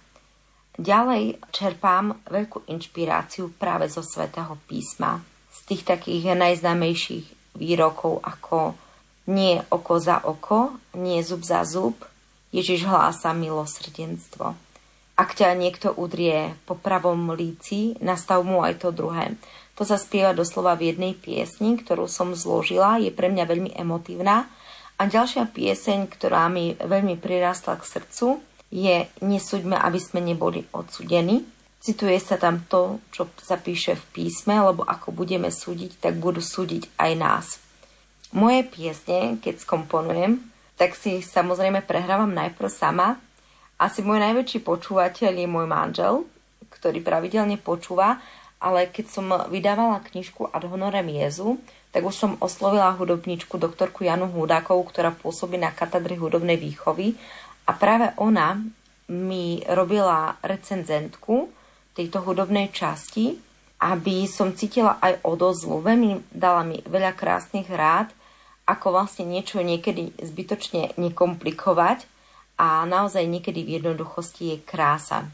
Ďalej čerpám veľkú inšpiráciu práve zo Svätého písma. Z tých takých najznámejších výrokov ako nie oko za oko, nie zub za zub, Ježiš hlása milosrdenstvo. Ak ťa niekto udrie po pravom líci, nastav mu aj to druhé. To sa spieva doslova v jednej piesni, ktorú som zložila, je pre mňa veľmi emotívna. A ďalšia pieseň, ktorá mi veľmi prirastla k srdcu, je Nesúďme, aby sme neboli odsúdení. Cituje sa tam to, čo sa píše v písme, lebo ako budeme súdiť, tak budú súdiť aj nás. Moje piesne, keď skomponujem, tak si ich samozrejme prehrávam najprv sama. Asi môj najväčší počúvateľ je môj manžel, ktorý pravidelne počúva, ale keď som vydávala knižku Ad honorem Jezu, tak už som oslovila hudobníčku doktorku Janu Hudákovú, ktorá pôsobí na katedre hudobnej výchovy, a práve ona mi robila recenzentku tejto hudobnej časti, aby som cítila aj odozvu. Veľmi dala mi veľa krásnych rád, ako vlastne niečo niekedy zbytočne nekomplikovať, a naozaj niekedy v jednoduchosti je krása.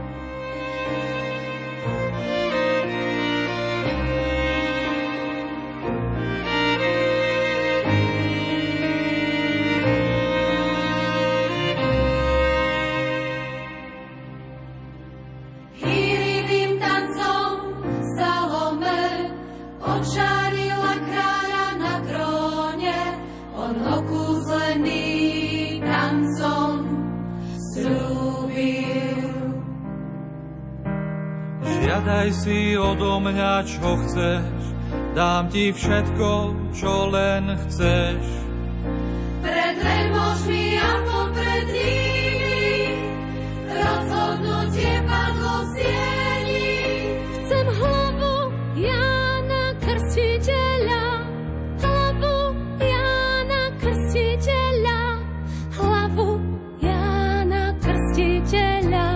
Žiadaj si odo mňa, čo chceš, dám ti všetko, čo len chceš. Pred veľmožmi a popred nimi rozhodnutie padlo v sieni. Chcem hlavu Jána Krstiteľa, hlavu Jána Krstiteľa, hlavu Jána Krstiteľa.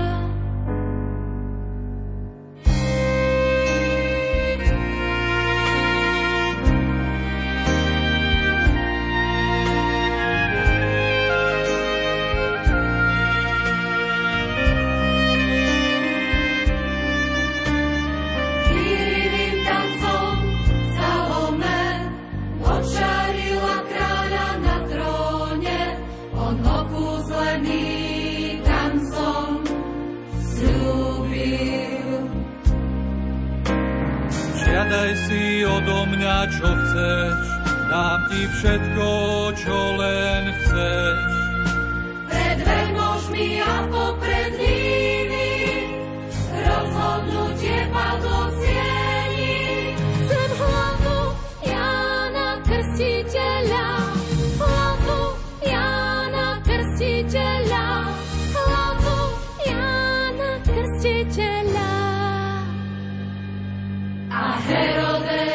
Žiadaj si odo mňa, čo chceš, dám ti všetko, čo len chceš. Pred veľmožmi a popred nimi rozhodnutie padlo v sieni. Chcem hlavu Jána Krstiteľa, hlavu Jána Krstiteľa, hlavu Jána Krstiteľa. A Herodes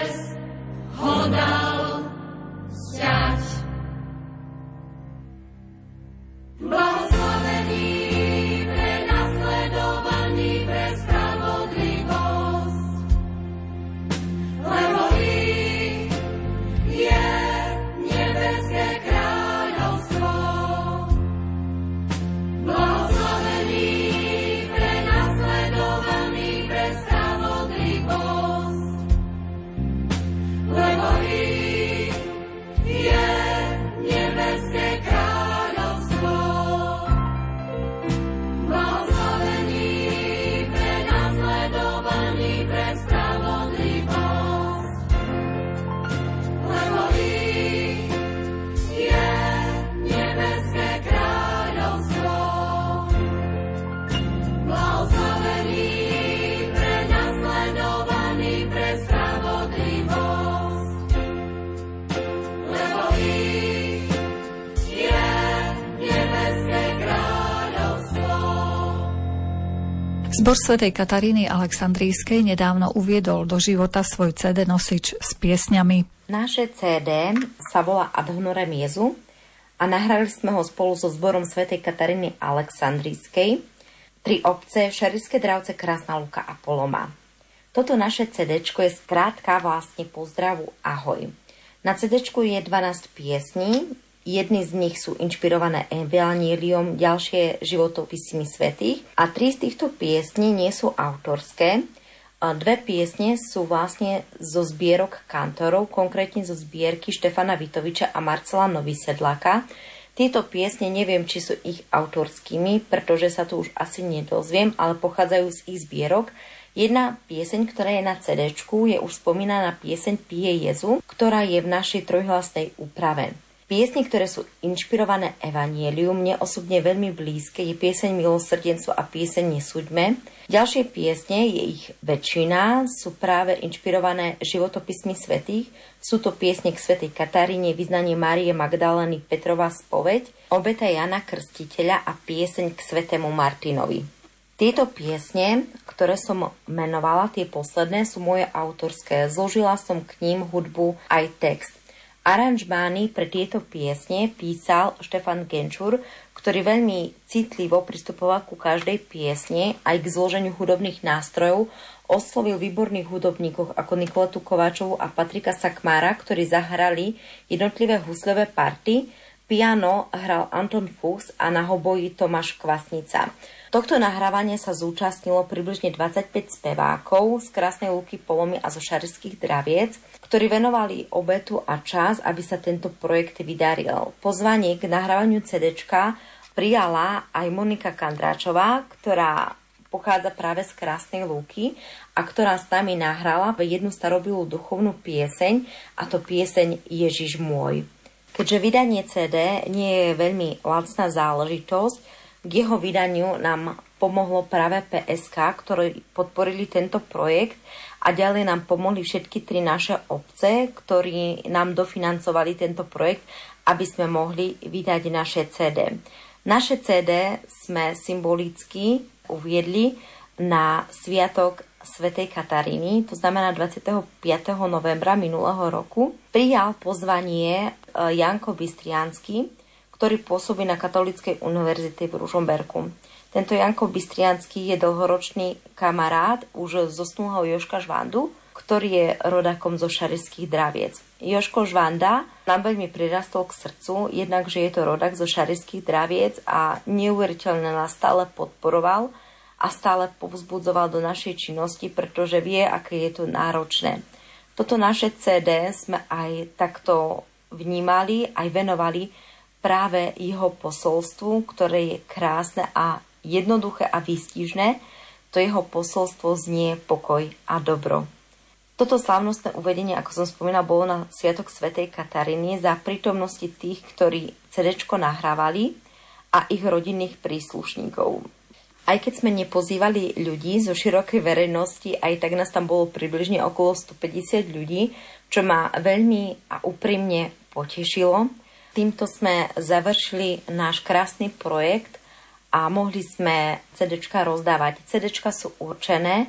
Zbor svätej Kataríny Alexandrijskej nedávno uviedol do života svoj cé dé nosič s piesňami. Naše cé dé sa volá Ad honorem Jezu a nahrali sme ho spolu so zborom svätej Kataríny Alexandrijskej, tri obce, Šarišské Dravce, Krásna Lúka a Poloma. Toto naše cé déčko je skrátka vlastne pozdravu Ahoj. Na cé déčku je dvanásť piesní, jedny z nich sú inšpirované evanjeliom, ďalšie životopismi svätých a tri z týchto piesní nie sú autorské. Dve piesne sú vlastne zo zbierok kantorov, konkrétne zo zbierky Štefana Vitoviča a Marcela Novysedláka. Tieto piesne neviem, či sú ich autorskými, pretože sa tu už asi nedozviem, ale pochádzajú z ich zbierok. Jedna pieseň, ktorá je na cé déčku, je už spomínaná pieseň Pije Jezu, ktorá je v našej trojhlasnej úprave. Piesne, ktoré sú inšpirované evanjelium, mne osobne veľmi blízke, je pieseň Milosrdenstvo a pieseň Nesúďme. Ďalšie piesne, je ich väčšina, sú práve inšpirované životopismi svätých. Sú to piesne k svätej Kataríne, Vyznanie Márie Magdalény, Petrova spoveď, Obeta Jana Krstiteľa a pieseň k svätému Martinovi. Tieto piesne, ktoré som menovala, tie posledné, sú moje autorské. Zložila som k ním hudbu aj text. Aranžmány pre tieto piesne písal Štefan Genčur, ktorý veľmi citlivo pristupoval ku každej piesne aj k zloženiu hudobných nástrojov, oslovil výborných hudobníkov ako Nikoletu Kováčovu a Patrika Sakmára, ktorí zahrali jednotlivé husľové party. Piano hral Anton Fuchs a na hoboji Tomáš Kvasnica. Tohto nahrávania sa zúčastnilo približne dvadsaťpäť spevákov z Krásnej Lúky, Polomy a zo Šarišských Draviec, ktorí venovali obetu a čas, aby sa tento projekt vydaril. Pozvanie k nahrávaniu cé déčka prijala aj Monika Kandráčová, ktorá pochádza práve z Krásnej Lúky a ktorá s nami nahrala jednu starobilú duchovnú pieseň, a to pieseň Ježiš môj. Keďže vydanie cé dé nie je veľmi lacná záležitosť, k jeho vydaniu nám pomohlo práve pé es ká, ktorí podporili tento projekt, a ďalej nám pomohli všetky tri naše obce, ktorí nám dofinancovali tento projekt, aby sme mohli vydať naše cé dé. Naše cé dé sme symbolicky uviedli na sviatok svätej Kataríny, to znamená dvadsiateho piateho novembra minulého roku. Prijal pozvanie Janko Bystriansky, ktorý pôsobí na Katolíckej univerzite v Ružomberku. Tento Janko Bystriansky je dlhoročný kamarát už zosnulého Joška Žvandu, ktorý je rodakom zo Šarišských Draviec. Joško Žvanda nám veľmi prirastol k srdcu, jednak, že je to rodak zo Šarišských Draviec a neuveriteľne nás stále podporoval a stále povzbudzoval do našej činnosti, pretože vie, aké je to náročné. Toto naše cé dé sme aj takto vnímali, aj venovali práve jeho posolstvu, ktoré je krásne a jednoduché a výstižné. To jeho posolstvo znie pokoj a dobro. Toto slávnostné uvedenie, ako som spomínala, bolo na sviatok svätej Kataríny za prítomnosti tých, ktorí cé déčko nahrávali, a ich rodinných príslušníkov. Aj keď sme nepozývali ľudí zo širokej verejnosti, aj tak nás tam bolo približne okolo stopäťdesiat ľudí, čo ma veľmi a úprimne potešilo. Týmto sme završili náš krásny projekt a mohli sme cé déčka rozdávať. cé déčka sú určené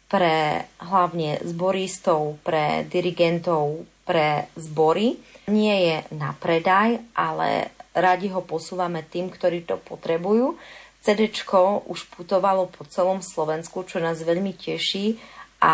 pre hlavne zboristov, pre dirigentov, pre zbory. Nie je na predaj, ale radi ho posúvame tým, ktorí to potrebujú. cé déčko už putovalo po celom Slovensku, čo nás veľmi teší, a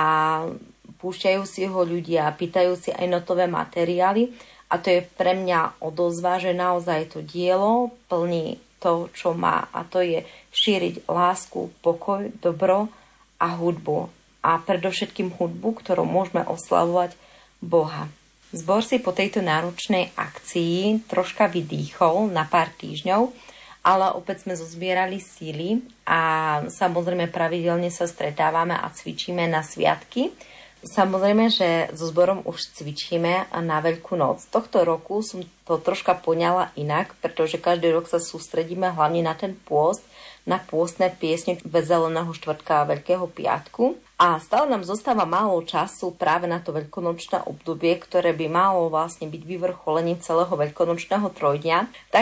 púšťajú si ho ľudia, pýtajú si aj notové materiály. A to je pre mňa odozva, že naozaj to dielo plní to, čo má. A to je šíriť lásku, pokoj, dobro a hudbu. A predovšetkým hudbu, ktorou môžeme oslavovať Boha. Zbor si po tejto náročnej akcii troška vydýchol na pár týždňov, ale opäť sme zozbierali síly a samozrejme pravidelne sa stretávame a cvičíme na sviatky. Samozrejme, že so zborom už cvičíme na Veľkú noc. Tohto roku som to troška poňala inak, pretože každý rok sa sústredíme hlavne na ten pôst, na pôstne piesne Zeleného štvrtka a Veľkého piatku. A stále nám zostáva málo času práve na to veľkonočné obdobie, ktoré by malo vlastne byť vyvrcholením celého veľkonočného trojdňa. Takže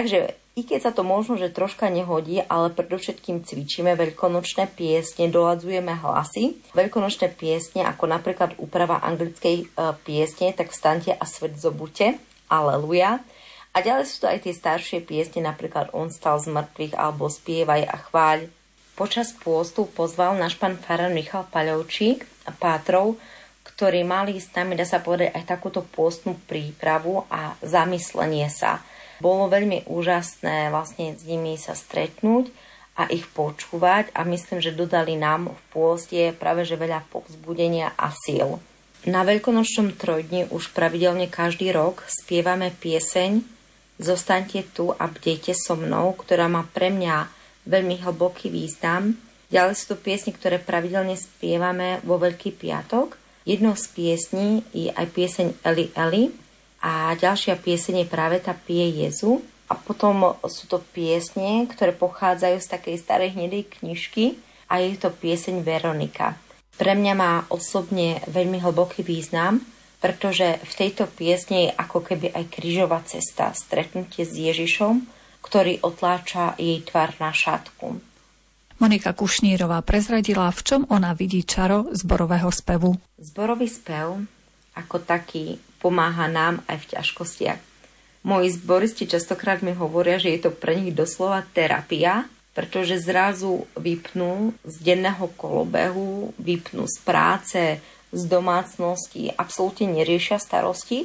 I keď sa to možno, že troška nehodí, ale predovšetkým cvičíme veľkonočné piesne, doladzujeme hlasy. Veľkonočné piesne, ako napríklad úprava anglickej e, piesne, tak Vstaňte a svet zobudte, Aleluja. A ďalej sú to aj tie staršie piesne, napríklad On stal z mŕtvych alebo Spievaj a chváľ. Počas pôstu pozval náš pán farár Michal Paľovčík a pátrov, ktorí mali s nami, dá sa povedať, aj takúto pôstnu prípravu a zamyslenie sa. Bolo veľmi úžasné vlastne s nimi sa stretnúť a ich počúvať a myslím, že dodali nám v pôste práve že veľa povzbudenia a síl. Na veľkonočnom trojdni už pravidelne každý rok spievame pieseň Zostaňte tu a bdejte so mnou, ktorá má pre mňa veľmi hlboký význam. Ďalej sú to piesne, ktoré pravidelne spievame vo Veľký piatok. Jednou z piesní je aj pieseň Eli Eli, a ďalšia pieseň je práve tá Pije Jezu. A potom sú to piesne, ktoré pochádzajú z takej starej hnedej knižky a je to pieseň Veronika. Pre mňa má osobne veľmi hlboký význam, pretože v tejto piesni je ako keby aj krížová cesta, stretnutie s Ježišom, ktorý otláča jej tvár na šatku. Monika Kušnírová prezradila, v čom ona vidí čaro zborového spevu. Zborový spev ako taký pomáha nám aj v ťažkostiach. Moji zboristi častokrát mi hovoria, že je to pre nich doslova terapia, pretože zrazu vypnú z denného kolobehu, vypnú z práce, z domácnosti, absolútne neriešia starosti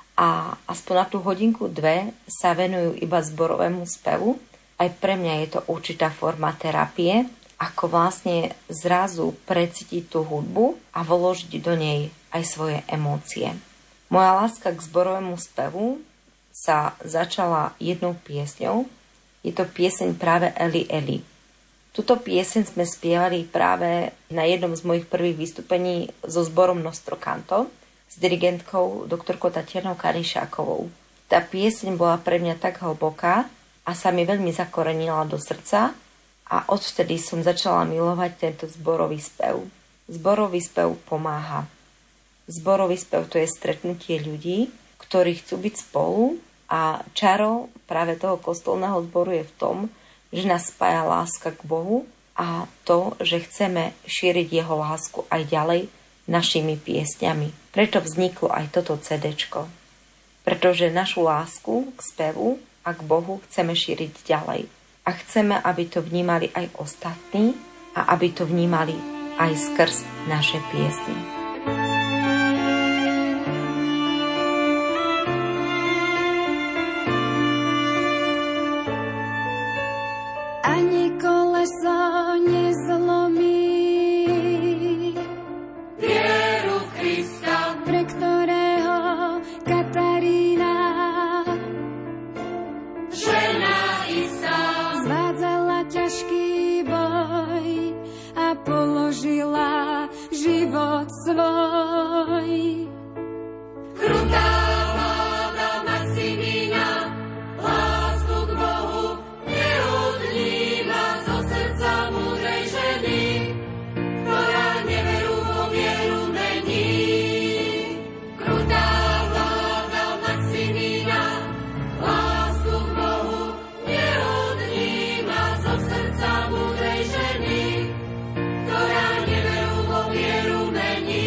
a aspoň na tú hodinku, dve sa venujú iba zborovému spevu. Aj pre mňa je to určitá forma terapie, ako vlastne zrazu precítiť tú hudbu a vložiť do nej aj svoje emócie. Moja láska k zborovému spevu sa začala jednou piesňou. Je to pieseň práve Eli Eli. Tuto pieseň sme spievali práve na jednom z mojich prvých vystúpení so zborom Nostro Canto s dirigentkou doktorkou Tatianou Kanišákovou. Tá pieseň bola pre mňa tak hlboká a sa mi veľmi zakorenila do srdca a odvtedy som začala milovať tento zborový spev. Zborový spev pomáha. Zborový spev to je stretnutie ľudí, ktorí chcú byť spolu a čaro práve toho kostolného zboru je v tom, že nás spája láska k Bohu a to, že chceme šíriť jeho lásku aj ďalej našimi piesňami. Preto vzniklo aj toto cédéčko. Pretože našu lásku k spevu a k Bohu chceme šíriť ďalej. A chceme, aby to vnímali aj ostatní a aby to vnímali aj skrz naše piesne. Ani koleso nezlomí vieru v Krista, pre ktorého Katarína, žena istá, zvádzala ťažký boj a položila život svoj. Krutá vláda Maximína lásku k Bohu neodníma zo srdca múdrej ženy, ktorá neveru vo vieru mení. Krutá vláda Maximína lásku k Bohu neodníma zo srdca múdrej ženy, ktorá neveru vo vieru mení.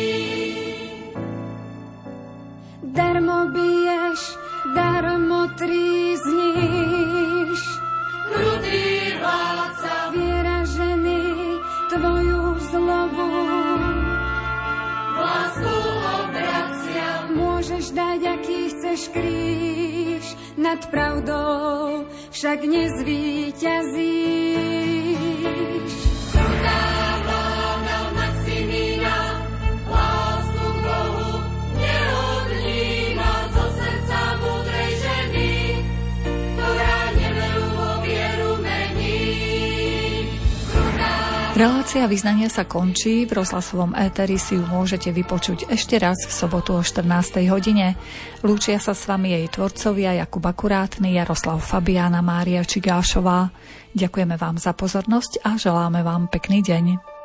Darmo biješ, darmo trízniš, Krutý vládca viera ženy tvoju zlobu. lásku obracia, Môžeš dať, aký chceš kríž, nad pravdou však nezvíťazíš. krutá vláda Maximína lásku k Bohu neodníma zo srdca múdrej ženy, ktorá neveru vo vieru mení. Krutá Relácia vyznania sa končí, v rozhlasovom éteri si ju môžete vypočuť ešte raz v sobotu o štrnástej hodine. Lúčia sa s vami jej tvorcovia Jakub Akurátny, Jaroslav Fabiána, Mária Čigášová. Ďakujeme vám za pozornosť a želáme vám pekný deň.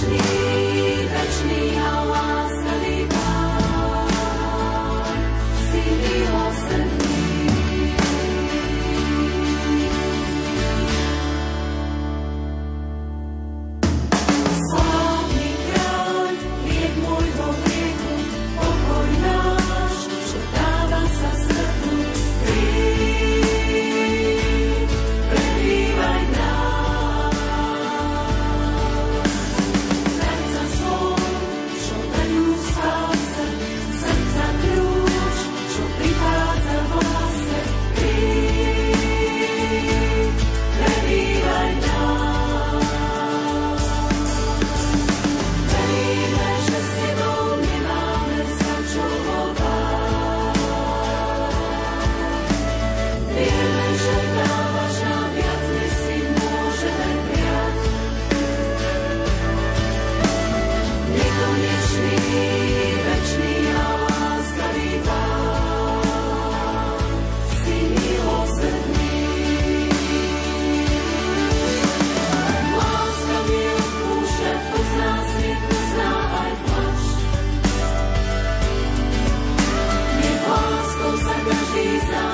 Každý sa